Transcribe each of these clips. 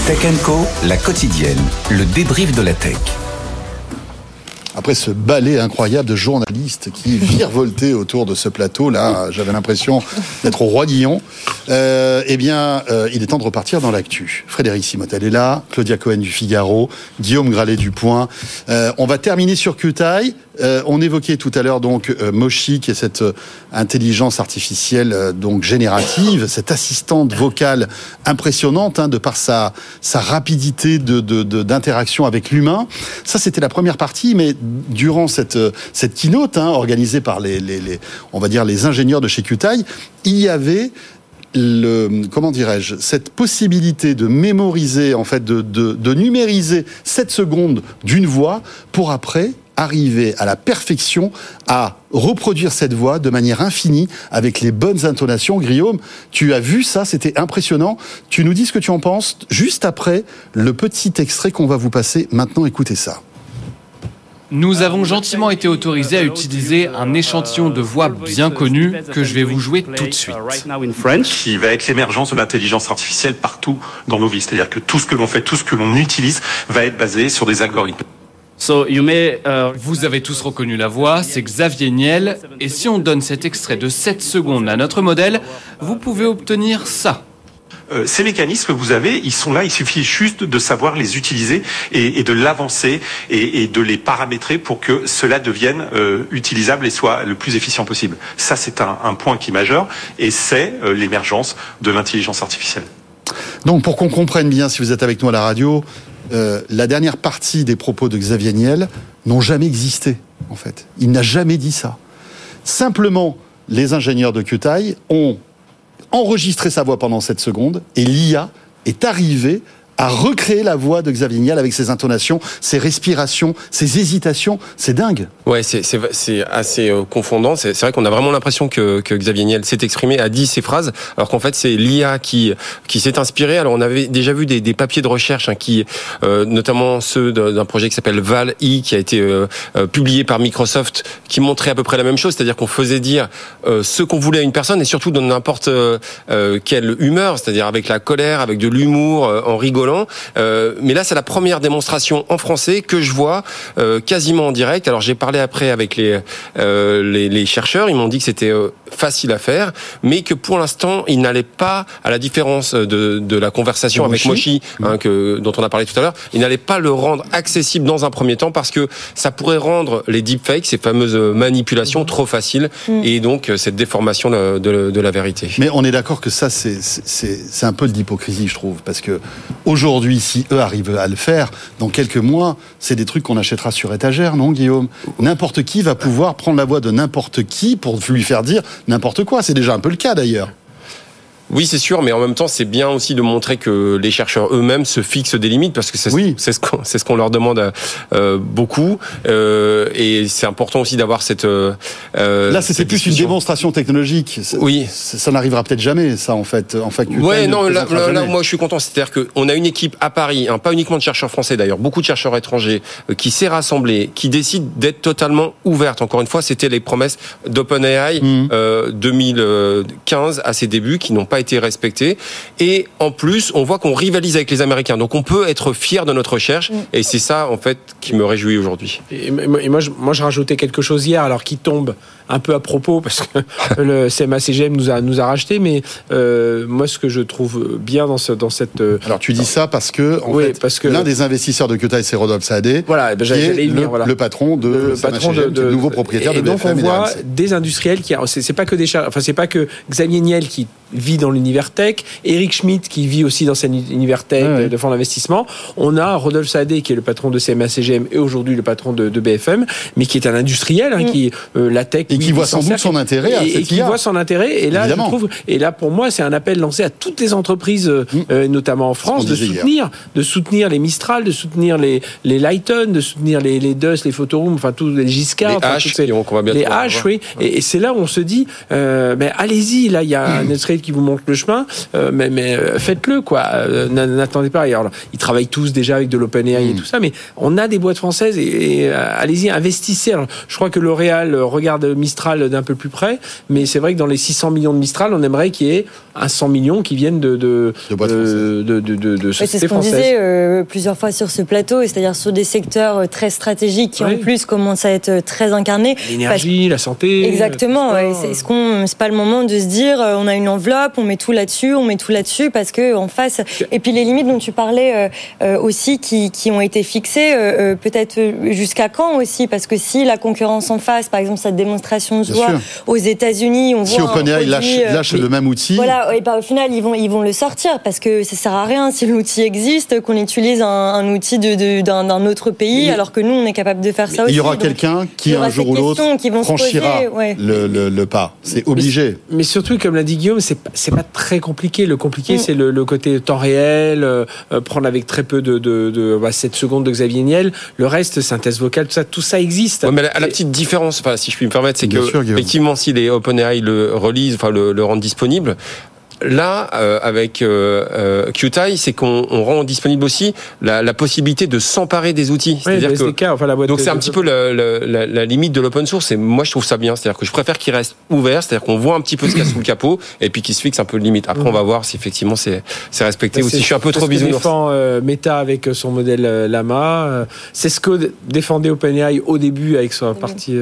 Tech & Co, la quotidienne, le débrief de la tech. Après ce ballet incroyable de journalistes qui virevoltaient autour de ce plateau-là, j'avais l'impression d'être au Roi Guillon. Il est temps de repartir dans l'actu. Frédéric Simotel est là, Claudia Cohen du Figaro, Guillaume Gralet du Point. On va terminer sur QTI. On évoquait tout à l'heure donc Moshi, qui est cette intelligence artificielle donc générative, cette assistante vocale impressionnante de par sa rapidité d'interaction avec l'humain. Ça, c'était la première partie, mais durant cette keynote organisée par on va dire les ingénieurs de chez QTI, il y avait cette possibilité de mémoriser, en fait, de numériser 7 secondes d'une voix pour après arriver à la perfection à reproduire cette voix de manière infinie avec les bonnes intonations. Guillaume, tu as vu ça, c'était impressionnant. Tu nous dis ce que tu en penses juste après le petit extrait qu'on va vous passer. Maintenant, écoutez ça. Nous avons gentiment été autorisés à utiliser un échantillon de voix bien connu que je vais vous jouer tout de suite. Qui va être l'émergence de l'intelligence artificielle partout dans nos vies. C'est-à-dire que tout ce que l'on fait, tout ce que l'on utilise va être basé sur des algorithmes. Vous avez tous reconnu la voix, c'est Xavier Niel. Et si on donne cet extrait de 7 secondes à notre modèle, vous pouvez obtenir ça. Ces mécanismes que vous avez, ils sont là, il suffit juste de savoir les utiliser et de l'avancer et de les paramétrer pour que cela devienne utilisable et soit le plus efficient possible. Ça, c'est un point qui est majeur et c'est l'émergence de l'intelligence artificielle. Donc, pour qu'on comprenne bien, si vous êtes avec nous à la radio, la dernière partie des propos de Xavier Niel n'ont jamais existé, en fait. Il n'a jamais dit ça. Simplement, les ingénieurs de QTI ont enregistré sa voix pendant 7 secondes et l'IA est arrivée à recréer la voix de Xavier Niel avec ses intonations, ses respirations, ses hésitations. C'est dingue. Ouais, c'est assez confondant. C'est vrai qu'on a vraiment l'impression que Xavier Niel s'est exprimé, a dit ces phrases, alors qu'en fait c'est l'IA qui s'est inspirée. Alors on avait déjà vu des papiers de recherche qui, notamment ceux d'un projet qui s'appelle Val-E, qui a été publié par Microsoft, qui montrait à peu près la même chose, c'est-à-dire qu'on faisait dire ce qu'on voulait à une personne et surtout dans n'importe quelle humeur, c'est-à-dire avec la colère, avec de l'humour, en rigolant. Mais là, c'est la première démonstration en français que je vois quasiment en direct. Alors, j'ai parlé après avec les chercheurs. Ils m'ont dit que c'était facile à faire, mais que pour l'instant, ils n'allaient pas, à la différence de la conversation avec Moshi, dont on a parlé tout à l'heure, ils n'allaient pas le rendre accessible dans un premier temps parce que ça pourrait rendre les deepfakes, ces fameuses manipulations, trop faciles et donc cette déformation de la vérité. Mais on est d'accord que ça, c'est un peu de l'hypocrisie, je trouve, parce que aujourd'hui, si eux arrivent à le faire, dans quelques mois, c'est des trucs qu'on achètera sur étagère, non, Guillaume ? N'importe qui va pouvoir prendre la voix de n'importe qui pour lui faire dire n'importe quoi. C'est déjà un peu le cas, d'ailleurs. Oui, c'est sûr, mais en même temps, c'est bien aussi de montrer que les chercheurs eux-mêmes se fixent des limites, parce que c'est ce qu'on leur demande beaucoup, et c'est important aussi d'avoir cette. Là, c'était plus une démonstration technologique. Oui, ça n'arrivera peut-être jamais, ça, en fait. Ouais, non, là, moi, je suis content. C'est-à-dire qu'on a une équipe à Paris, pas uniquement de chercheurs français d'ailleurs, beaucoup de chercheurs étrangers, qui s'est rassemblée, qui décide d'être totalement ouverte. Encore une fois, c'était les promesses d'OpenAI 2015 à ses débuts, qui n'ont pas été respecté, et en plus on voit qu'on rivalise avec les Américains, donc on peut être fier de notre recherche, et c'est ça en fait qui me réjouit aujourd'hui. Et moi je rajoutais quelque chose hier, alors qui tombe un peu à propos parce que le CMA-CGM nous a racheté, mais moi ce que je trouve bien dans cette alors tu dis ça parce que l'un des investisseurs de QTI, c'est Rodolphe Saadé, le patron de le nouveau propriétaire de BFM. Donc on voit des industriels c'est pas que c'est pas que Xavier Niel qui vit dans l'univers tech, Eric Schmidt qui vit aussi dans cet univers tech de fonds d'investissement. On a Rodolphe Saadé qui est le patron de CMA-CGM et aujourd'hui le patron de BFM, mais qui est un industriel qui la tech et qui voit sans doute son intérêt à cette IA. Et qui voit son intérêt. Et là, évidemment. Je trouve, et là pour moi, c'est un appel lancé à toutes les entreprises, notamment en France, de soutenir les Mistral, de soutenir les Lighton, de soutenir les DUS, les Photoroom, enfin tous les Giscard, les H, oui. Et c'est là où on se dit, mais allez-y, là il y a un industriel qui vous montre montre le chemin, mais faites-le, quoi. N'attendez pas. Alors, ils travaillent tous déjà avec de l'OpenAI et tout ça, mais on a des boîtes françaises et allez-y, investissez. Alors, je crois que L'Oréal regarde Mistral d'un peu plus près, mais c'est vrai que dans les 600 millions de Mistral, on aimerait qu'il y ait 100 millions qui viennent de sociétés c'est ce qu'on françaises. disait plusieurs fois sur ce plateau, c'est-à-dire sur des secteurs très stratégiques qui en plus commencent à être très incarnés. L'énergie, la santé. Exactement. C'est pas le moment de se dire on a une enveloppe, on met tout là-dessus, parce que en face. Et puis les limites dont tu parlais aussi qui ont été fixées, peut-être jusqu'à quand aussi, parce que si la concurrence en face, par exemple cette démonstration se voit aux États-Unis, on voit si OpenAI lâche le même outil. Voilà, et au final ils vont le sortir parce que ça sert à rien si l'outil existe qu'on utilise un outil d'un autre pays alors que nous on est capable de faire ça aussi. Il y aura quelqu'un qui un jour ou l'autre franchira le pas. C'est obligé. Mais surtout, comme l'a dit Guillaume, c'est pas très compliqué. Le compliqué, c'est le côté temps réel, prendre avec très peu de 7 secondes de Xavier Niel. Le reste, synthèse vocale, tout ça existe. Ouais, mais la petite différence, si je puis me permettre, c'est que effectivement, si les OpenAI le relisent, le rendent disponible. Là, avec QTI, c'est qu'on rend disponible aussi la possibilité de s'emparer des outils. C'est-à-dire que donc c'est un petit peu la limite de l'open source. Et moi, je trouve ça bien. C'est-à-dire que je préfère qu'il reste ouvert. C'est-à-dire qu'on voit un petit peu ce qu'il y a sous le capot et puis qu'il se fixe un peu de limite. Après, on va voir si effectivement c'est respecté ou si je suis un peu trop bisounours. C'est ce que défend Meta avec son modèle Llama. C'est ce que défendait OpenAI au début avec sa partie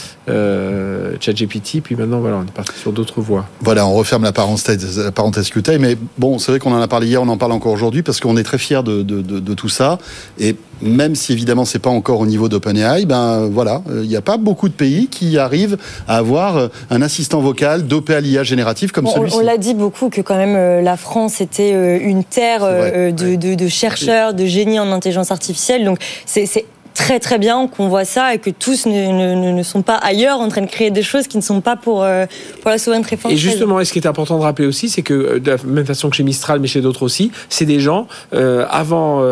ChatGPT. Puis maintenant, voilà, on est parti sur d'autres voies. Voilà, on referme la parenthèse QTI, mais bon, c'est vrai qu'on en a parlé hier, on en parle encore aujourd'hui parce qu'on est très fiers de tout ça. Et même si évidemment c'est pas encore au niveau d'OpenAI, il n'y a pas beaucoup de pays qui arrivent à avoir un assistant vocal dopé à l'IA générative comme celui-ci. On l'a dit beaucoup que quand même la France était une terre de chercheurs, de génies en intelligence artificielle. Donc c'est très très bien qu'on voit ça et que tous ne sont pas ailleurs en train de créer des choses qui ne sont pas pour la souveraineté française. Et justement, ce qui est important de rappeler aussi, c'est que de la même façon que chez Mistral, mais chez d'autres aussi, c'est des gens avant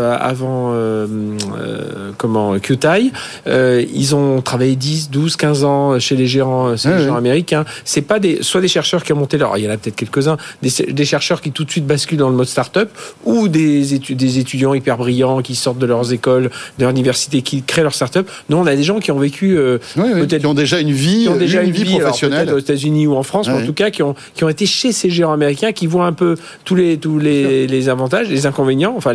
QTI, ils ont travaillé 10, 12, 15 ans chez les géants américains. C'est pas soit des chercheurs qui ont monté il y en a peut-être quelques-uns, des chercheurs qui tout de suite basculent dans le mode start-up ou des étudiants hyper brillants qui sortent de leurs écoles, de leur université, qui créent leur start-up. Nous, on a des gens qui ont vécu peut-être qui ont déjà une vie professionnelle, peut-être aux États-Unis ou en France, mais en tout cas qui ont été chez ces géants américains, qui voient un peu tous les avantages, les inconvénients, enfin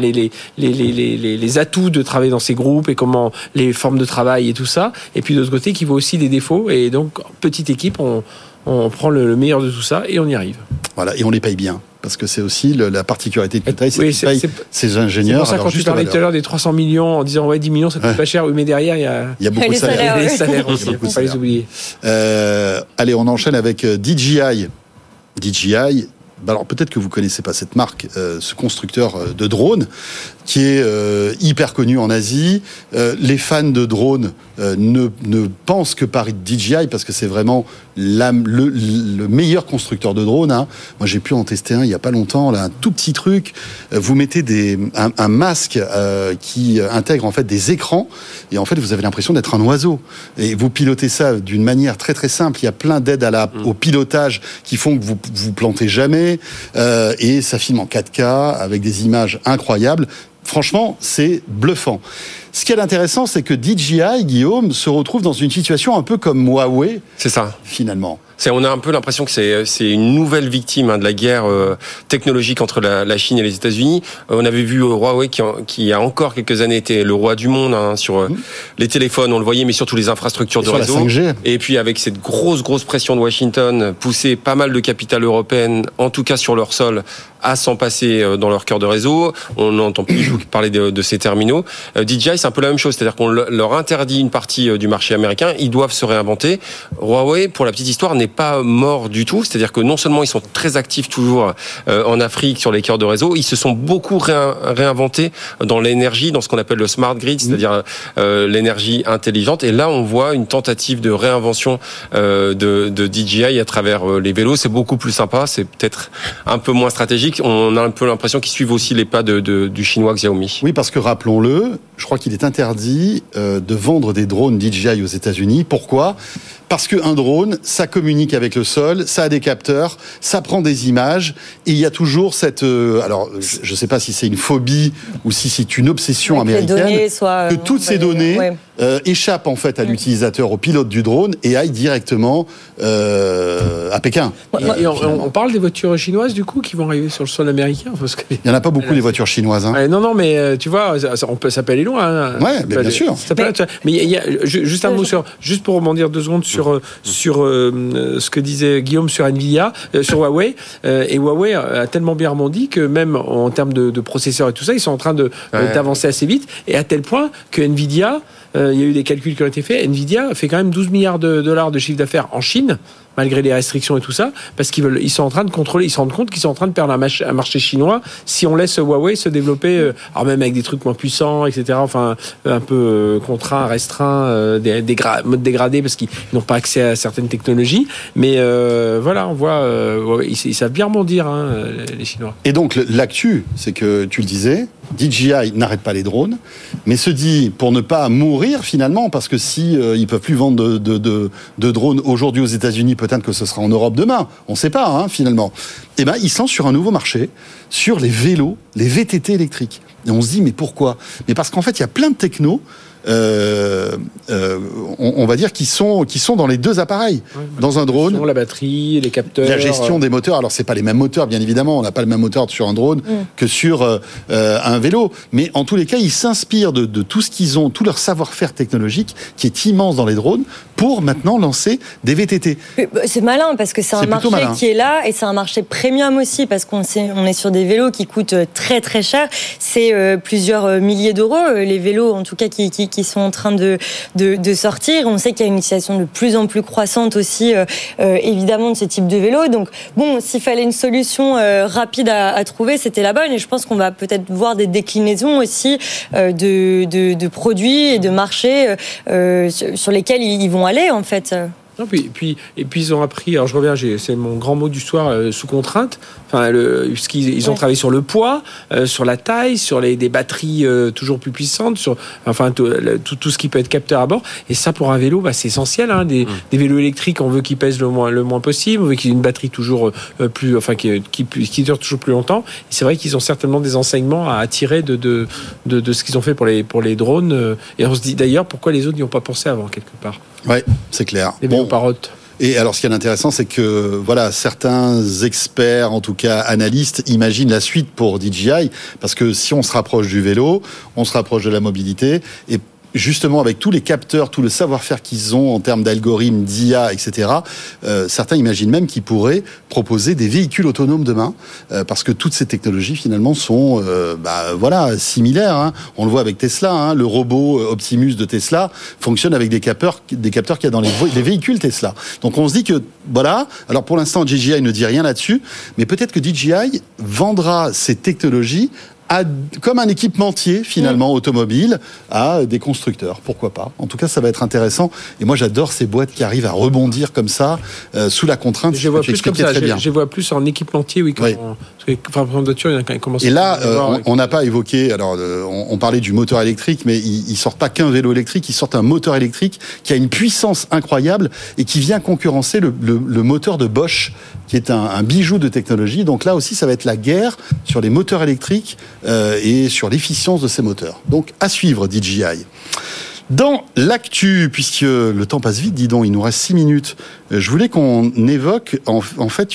les atouts de travailler dans ces groupes et comment les formes de travail et tout ça. Et puis de l'autre côté, qui voient aussi des défauts. Et donc, petite équipe, on prend le meilleur de tout ça et on y arrive. Voilà, et on les paye bien. Parce que c'est aussi la particularité de QTI, c'est qu'ils payent ces ingénieurs. C'est pour ça, quand tu parlais tout à l'heure des 300 millions, en disant 10 millions, ça coûte pas cher, mais derrière, il y a beaucoup de salaires. Les salaires aussi, il ne faut pas les oublier. Allez, on enchaîne avec DJI. DJI, alors peut-être que vous ne connaissez pas cette marque, ce constructeur de drones, qui est hyper connu en Asie. Les fans de drones ne pensent que par DJI parce que c'est vraiment le meilleur constructeur de drones. Moi, j'ai pu en tester un il n'y a pas longtemps, là, un tout petit truc. Vous mettez un masque qui intègre en fait des écrans et en fait vous avez l'impression d'être un oiseau. Et vous pilotez ça d'une manière très très simple. Il y a plein d'aides au pilotage qui font que vous plantez jamais et ça filme en 4K avec des images incroyables. Franchement, c'est bluffant. Ce qui est intéressant, c'est que DJI, Guillaume, se retrouve dans une situation un peu comme Huawei. C'est ça. Finalement. On a un peu l'impression que c'est une nouvelle victime de la guerre technologique entre la Chine et les États-Unis. On avait vu Huawei qui il y a encore quelques années était le roi du monde sur les téléphones, on le voyait, mais surtout les infrastructures de réseau. La 5G. Et puis avec cette grosse pression de Washington, pousser pas mal de capitales européennes, en tout cas sur leur sol, à s'en passer dans leur cœur de réseau. On n'entend plus parler de ces terminaux. DJI, c'est un peu la même chose, c'est-à-dire qu'on leur interdit une partie du marché américain. Ils doivent se réinventer. Huawei, pour la petite histoire, n'est pas mort du tout. C'est-à-dire que non seulement ils sont très actifs toujours en Afrique sur les cœurs de réseau, ils se sont beaucoup réinventés dans l'énergie, dans ce qu'on appelle le smart grid, c'est-à-dire l'énergie intelligente. Et là, on voit une tentative de réinvention de DJI à travers les vélos. C'est beaucoup plus sympa. C'est peut-être un peu moins stratégique. On a un peu l'impression qu'ils suivent aussi les pas du chinois Xiaomi. Oui, parce que rappelons-le, je crois qu'il est interdit de vendre des drones DJI aux États-Unis. Pourquoi ? Parce qu'un drone, ça communique avec le sol, ça a des capteurs, ça prend des images, et il y a toujours cette... alors, je ne sais pas si c'est une phobie ou si c'est une obsession américaine, que toutes ces données échappent en fait à l'utilisateur, au pilote du drone, et aillent directement à Pékin. Et on parle des voitures chinoises, du coup, qui vont arriver sur le sol américain parce que... Il n'y en a pas beaucoup, les voitures chinoises. Hein. Non, mais tu vois, ça peut aller loin. Hein. Ouais, bien sûr. Mais il y a juste un mot juste pour rebondir 2 secondes sur ce que disait Guillaume sur Nvidia, sur Huawei. Et Huawei a tellement bien rebondi que même en termes de processeurs et tout ça, ils sont en train d'avancer assez vite. Et à tel point que Nvidia, il y a eu des calculs qui ont été faits, Nvidia fait quand même 12 milliards de dollars de chiffre d'affaires en Chine, malgré les restrictions et tout ça, parce ils sont en train de contrôler, ils se rendent compte qu'ils sont en train de perdre un marché chinois si on laisse Huawei se développer, alors même avec des trucs moins puissants, etc., enfin, un peu contraints, restreints, mode dégradé, parce qu'ils n'ont pas accès à certaines technologies. Mais voilà, on voit, ils savent bien rebondir, hein, les Chinois. Et donc, l'actu, c'est que, tu le disais, DJI n'arrête pas les drones, mais se dit, pour ne pas mourir finalement, parce que si ils peuvent plus vendre de drones aujourd'hui aux États-Unis, peut-être que ce sera en Europe demain, on ne sait pas, hein, finalement. Eh ben, ils se lancent sur un nouveau marché, sur les vélos, les VTT électriques. Et on se dit, mais pourquoi ? Mais parce qu'en fait, il y a plein de technos, on va dire, qui sont dans les 2 appareils. Dans un drone, la batterie, les capteurs, la gestion des moteurs. Alors c'est pas les mêmes moteurs, bien évidemment, on n'a pas le même moteur sur un drone que sur un vélo, mais en tous les cas ils s'inspirent de tout ce qu'ils ont, tout leur savoir-faire technologique qui est immense dans les drones, pour maintenant lancer des VTT. C'est malin parce que c'est un marché qui est là, et c'est un marché premium aussi, parce on est sur des vélos qui coûtent très très cher. C'est plusieurs milliers d'euros, les vélos en tout cas qui sont en train de sortir. On sait qu'il y a une utilisation de plus en plus croissante aussi, évidemment, de ce type de vélo. Donc, bon, s'il fallait une solution rapide à trouver, c'était la bonne. Et je pense qu'on va peut-être voir des déclinaisons aussi de produits et de marchés sur lesquels ils vont aller, en fait. Non, puis ils ont appris, alors je reviens, c'est mon grand mot du soir, sous contrainte. Enfin, ils ont travaillé sur le poids, sur la taille, sur des batteries toujours plus puissantes, sur tout ce qui peut être capteur à bord. Et ça, pour un vélo, c'est essentiel. Hein, des vélos électriques, on veut qu'ils pèsent le moins possible, on veut qu'ils aient une batterie toujours plus, enfin qui dure toujours plus longtemps. Et c'est vrai qu'ils ont certainement des enseignements à tirer de ce qu'ils ont fait pour les drones. Et on se dit d'ailleurs pourquoi les autres n'y ont pas pensé avant, quelque part. Ouais, c'est clair. Les vélos parottes. Et alors, ce qui est intéressant, c'est que voilà, certains experts, en tout cas analystes, imaginent la suite pour DJI, parce que si on se rapproche du vélo, on se rapproche de la mobilité, et justement, avec tous les capteurs, tout le savoir-faire qu'ils ont en termes d'algorithmes, d'IA, etc., certains imaginent même qu'ils pourraient proposer des véhicules autonomes demain, parce que toutes ces technologies, finalement, sont similaires. Hein. On le voit avec Tesla. Hein. Le robot Optimus de Tesla fonctionne avec des capteurs qu'il y a dans les véhicules Tesla. Donc, on se dit que, voilà, alors pour l'instant, DJI ne dit rien là-dessus, mais peut-être que DJI vendra ces technologies comme un équipementier, finalement, automobile, à des constructeurs. Pourquoi pas ? En tout cas, ça va être intéressant. Et moi, j'adore ces boîtes qui arrivent à rebondir comme ça, sous la contrainte. Je vois plus comme ça. Je vois plus en équipementier, oui. Enfin, pour une voiture, il y a commencé. Et là, on n'a pas évoqué. Alors, on parlait du moteur électrique, mais ils sortent pas qu'un vélo électrique. Ils sortent un moteur électrique qui a une puissance incroyable et qui vient concurrencer le moteur de Bosch, qui est un bijou de technologie. Donc là aussi, ça va être la guerre sur les moteurs électriques et sur l'efficience de ces moteurs. Donc, à suivre, DJI. Dans l'actu, puisque le temps passe vite, dis donc, il nous reste 6 minutes, je voulais qu'on évoque en fait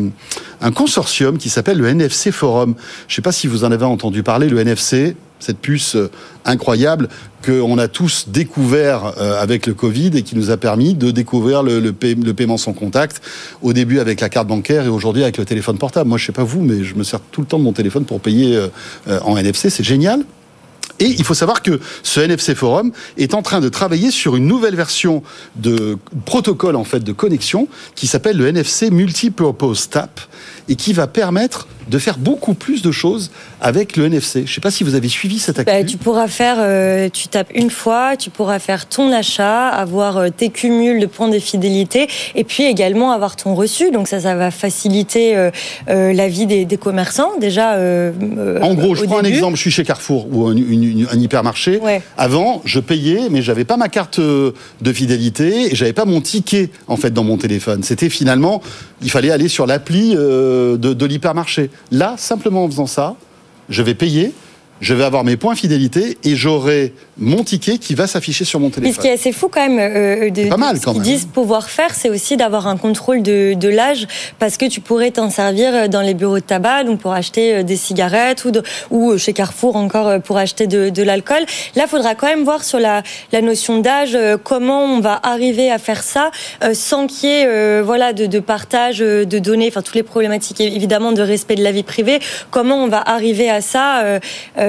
un consortium qui s'appelle le NFC Forum. Je ne sais pas si vous en avez entendu parler, le NFC, cette puce incroyable qu'on a tous découvert avec le Covid et qui nous a permis de découvrir le paiement sans contact, au début avec la carte bancaire et aujourd'hui avec le téléphone portable. Moi, je ne sais pas vous, mais je me sers tout le temps de mon téléphone pour payer en NFC, c'est génial. Et il faut savoir que ce NFC Forum est en train de travailler sur une nouvelle version de protocole en fait de connexion qui s'appelle le NFC Multipurpose TAP et qui va permettre de faire beaucoup plus de choses avec le NFC. Je ne sais pas si vous avez suivi cette actu. Tu pourras faire, tu tapes une fois, tu pourras faire ton achat, avoir tes cumuls de points de fidélité et puis également avoir ton reçu. Donc ça va faciliter la vie des commerçants. Déjà, en gros, je prends un exemple, je suis chez Carrefour ou un hypermarché. Ouais. Avant, je payais, mais j'avais pas ma carte de fidélité et j'avais pas mon ticket en fait dans mon téléphone. C'était finalement, il fallait aller sur l'appli de l'hypermarché. Là, simplement en faisant ça, je vais payer. Je vais avoir mes points fidélité et j'aurai mon ticket qui va s'afficher sur mon téléphone. Et ce qui est assez fou quand même, pas mal, quand ce qu'ils même. disent pouvoir faire, c'est aussi d'avoir un contrôle de l'âge, parce que tu pourrais t'en servir dans les bureaux de tabac, donc pour acheter des cigarettes ou chez Carrefour encore pour acheter de l'alcool. Là, il faudra quand même voir sur la notion d'âge comment on va arriver à faire ça sans qu'il y ait de partage de données, enfin toutes les problématiques évidemment de respect de la vie privée. Comment on va arriver à ça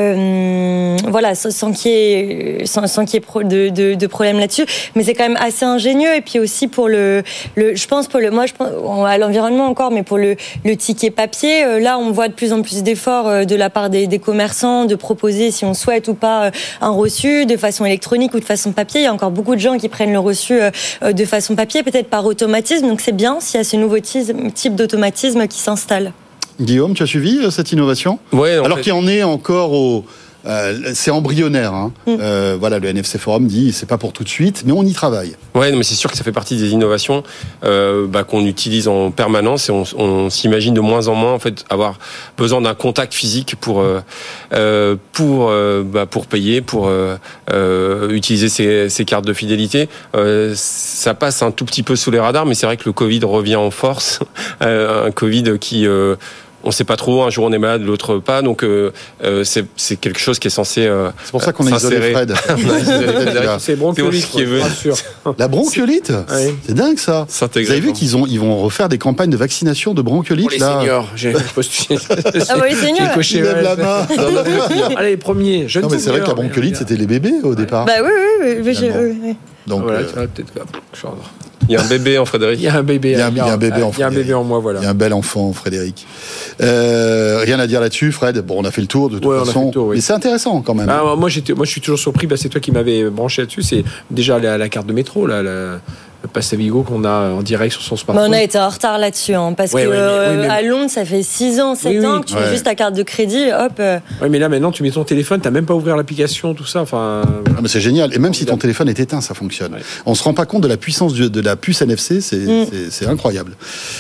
sans qu'il y ait de problème là-dessus, mais c'est quand même assez ingénieux. Et puis aussi pour à l'environnement encore, mais pour le ticket papier, là on voit de plus en plus d'efforts de la part des commerçants de proposer, si on souhaite ou pas, un reçu de façon électronique ou de façon papier. Il y a encore beaucoup de gens qui prennent le reçu de façon papier, peut-être par automatisme, donc c'est bien s'il y a ce nouveau type d'automatisme qui s'installe. Guillaume, tu as suivi cette innovation ? Ouais, alors qu'il en est encore c'est embryonnaire. Hein. Le NFC Forum dit c'est pas pour tout de suite, mais on y travaille. Ouais, mais c'est sûr que ça fait partie des innovations qu'on utilise en permanence et on s'imagine de moins en moins en fait avoir besoin d'un contact physique pour payer, pour utiliser ces cartes de fidélité. Ça passe un tout petit peu sous les radars, mais c'est vrai que le Covid revient en force, un Covid qui on sait pas trop, un jour on est malade, l'autre pas, donc c'est quelque chose qui est censé c'est pour ça qu'on a isolé Fred. C'est bronchiolite qui est venu. La bronchiolite, oui. C'est dingue ça. Vous avez vu ils vont refaire des campagnes de vaccination de bronchiolite pour les là. seniors. J'ai postulé. Les seniors. J'ai coché la main. Allez, premier. Jeune non mais c'est vrai que la bronchiolite c'était les bébés au départ. Bah oui. Donc voilà, tu vas peut-être quoi. Il y a un bébé en Frédéric. Il y a un bébé en Frédéric. Il y a un bébé en moi, voilà. Il y a un bel enfant, Frédéric. Rien à dire là-dessus, Fred. Bon, on a fait le tour de toute façon. Oui. Mais c'est intéressant quand même. Moi, je suis toujours surpris. C'est toi qui m'avais branché là-dessus. C'est déjà la carte de métro, là. Le pass Navigo qu'on a en direct sur son smartphone. Mais on a été en retard là-dessus, parce que à Londres, ça fait 6 ans, 7 ans que tu mets juste ta carte de crédit, hop. Oui, mais là maintenant, tu mets ton téléphone, t'as même pas à ouvrir l'application, tout ça. Enfin. Mais c'est génial. Et même si ton téléphone est éteint, ça fonctionne. Ouais. On se rend pas compte de la puissance de la puce NFC. C'est incroyable.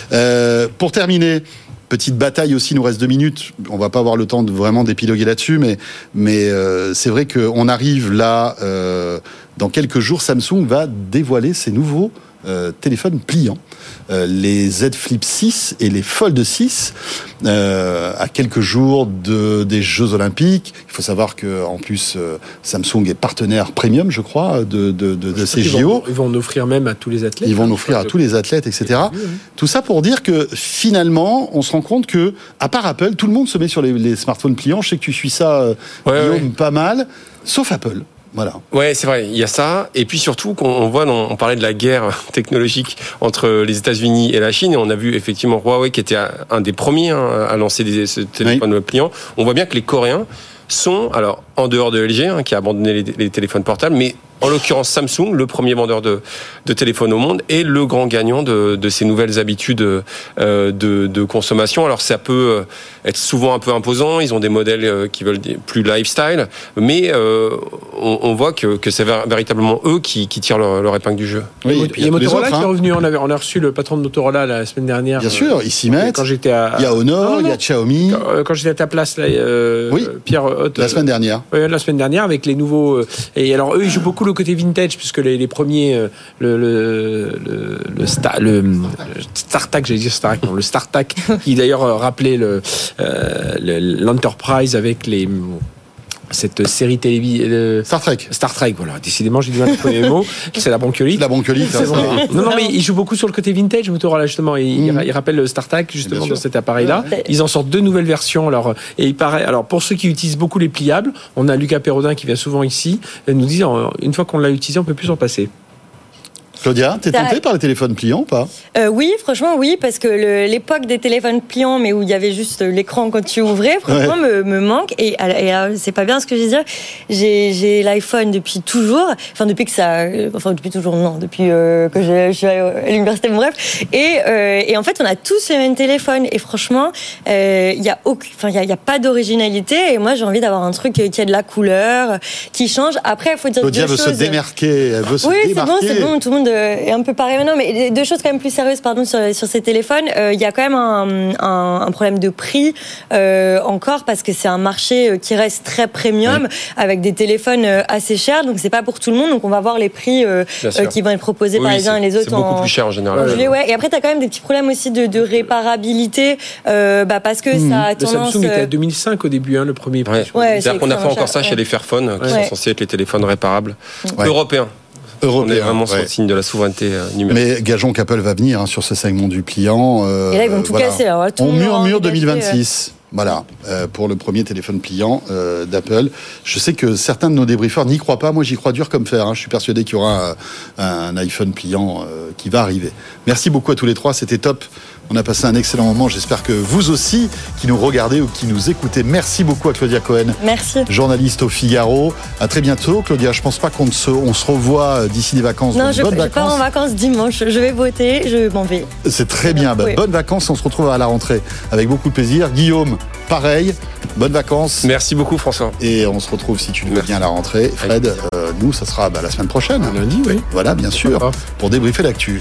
Pour terminer. Petite bataille aussi, il nous reste 2 minutes. On va pas avoir le temps de vraiment d'épiloguer là-dessus, mais c'est vrai qu'on arrive là. Dans quelques jours, Samsung va dévoiler ses nouveaux téléphones pliants, les Z Flip 6 et les Fold 6, à quelques jours des Jeux Olympiques. Il faut savoir que en plus Samsung est partenaire premium, je crois, de ces JO. Ils vont en offrir même à tous les athlètes. Ils vont en offrir à tous les athlètes, etc. Tout ça pour dire que finalement, on se rend compte que, à part Apple, tout le monde se met sur les smartphones pliants. Je sais que tu suis ça, Guillaume, pas mal, sauf Apple. Voilà. Ouais, c'est vrai, il y a ça. Et puis surtout, on parlait de la guerre technologique entre les États-Unis et la Chine, et on a vu effectivement Huawei qui était un des premiers à lancer ce téléphone pliant. On voit bien que les Coréens sont, alors, en dehors de LG, qui a abandonné les téléphones portables, mais en l'occurrence Samsung, le premier vendeur de téléphones au monde, est le grand gagnant de ces nouvelles habitudes de consommation. Alors ça peut être souvent un peu imposant, ils ont des modèles qui veulent plus lifestyle, mais on voit que c'est véritablement eux qui tirent leur épingle du jeu. Oui, il y a Motorola qui est revenu, on a reçu le patron de Motorola la semaine dernière. Bien sûr, ils s'y mettent. Quand j'étais il y a Honor, il y a Xiaomi. Quand j'étais à ta place, là, Pierre Hott. La semaine dernière. La semaine dernière, avec les nouveaux... et alors, eux, ils jouent beaucoup le côté vintage, puisque les premiers, le StarTAC, j'allais dire StarTAC, non, le StarTAC, qui d'ailleurs rappelait l'Enterprise avec cette série télévisée Star Trek, voilà. Décidément, j'ai du mal à trouver les mots. C'est la bronchiolite. La bronchiolite. Non, mais ils jouent beaucoup sur le côté vintage, Motorola, justement. Ils rappellent le StarTAC, justement, dans cet appareil-là. Ils en sortent 2 nouvelles versions. Alors, et il paraît, alors, pour ceux qui utilisent beaucoup les pliables, on a Lucas Perrodin qui vient souvent ici, et nous dit, une fois qu'on l'a utilisé, on peut plus s'en passer. Claudia, t'es tentée par les téléphones pliants ou pas? Oui, franchement, oui, parce que l'époque des téléphones pliants, mais où il y avait juste l'écran quand tu ouvrais, franchement, me manque. Et c'est pas bien ce que je veux dire. J'ai l'iPhone depuis toujours. Enfin, depuis toujours, non, depuis que je suis à l'université, bon, bref. Et en fait, on a tous le même téléphone. Et franchement, il y a pas d'originalité. Et moi, j'ai envie d'avoir un truc qui a de la couleur, qui change. Après, il faut dire Claudia deux choses. Se démarquer. Elle veut se démarquer. Oui, c'est bon, tout le monde est un peu pareil maintenant. Mais deux choses quand même plus sérieuses, pardon, sur ces téléphones. Il y a quand même un problème de prix encore, parce que c'est un marché qui reste très premium, avec des téléphones assez chers. Donc, c'est pas pour tout le monde. Donc, on va voir les prix qui vont être proposés par les uns et les autres. C'est beaucoup plus cher en général. Et après, tu as quand même des petits problèmes aussi de réparabilité, parce que ça a tendance... Le Samsung était à 2005 au début, le premier prix. C'est-à-dire qu'on n'a pas encore ça chez les Fairphone, qui sont censés être les téléphones réparables européens. On est vraiment sur le signe de la souveraineté numérique. Mais gageons qu'Apple va venir sur ce segment du pliant. Et là, ils vont tout casser. Alors, on murmure 2026. Voilà, pour le premier téléphone pliant d'Apple. Je sais que certains de nos débriefeurs n'y croient pas. Moi, j'y crois dur comme fer. Je suis persuadé qu'il y aura un iPhone pliant qui va arriver. Merci beaucoup à tous les trois. C'était top. On a passé un excellent moment. J'espère que vous aussi, qui nous regardez ou qui nous écoutez. Merci beaucoup à Claudia Cohen. Merci. Journaliste au Figaro. À très bientôt, Claudia. Je pense pas qu'on se revoit d'ici les vacances. Non, je pars en vacances dimanche. Je vais voter. Je m'en vais. C'est très bien. Oui. Bonnes vacances. On se retrouve à la rentrée avec beaucoup de plaisir. Guillaume, pareil. Bonnes vacances. Merci beaucoup, François. Et on se retrouve, si tu le veux bien, à la rentrée. Fred, nous, ça sera la semaine prochaine. Lundi, oui. Voilà, bien sûr, pour débriefer l'actu.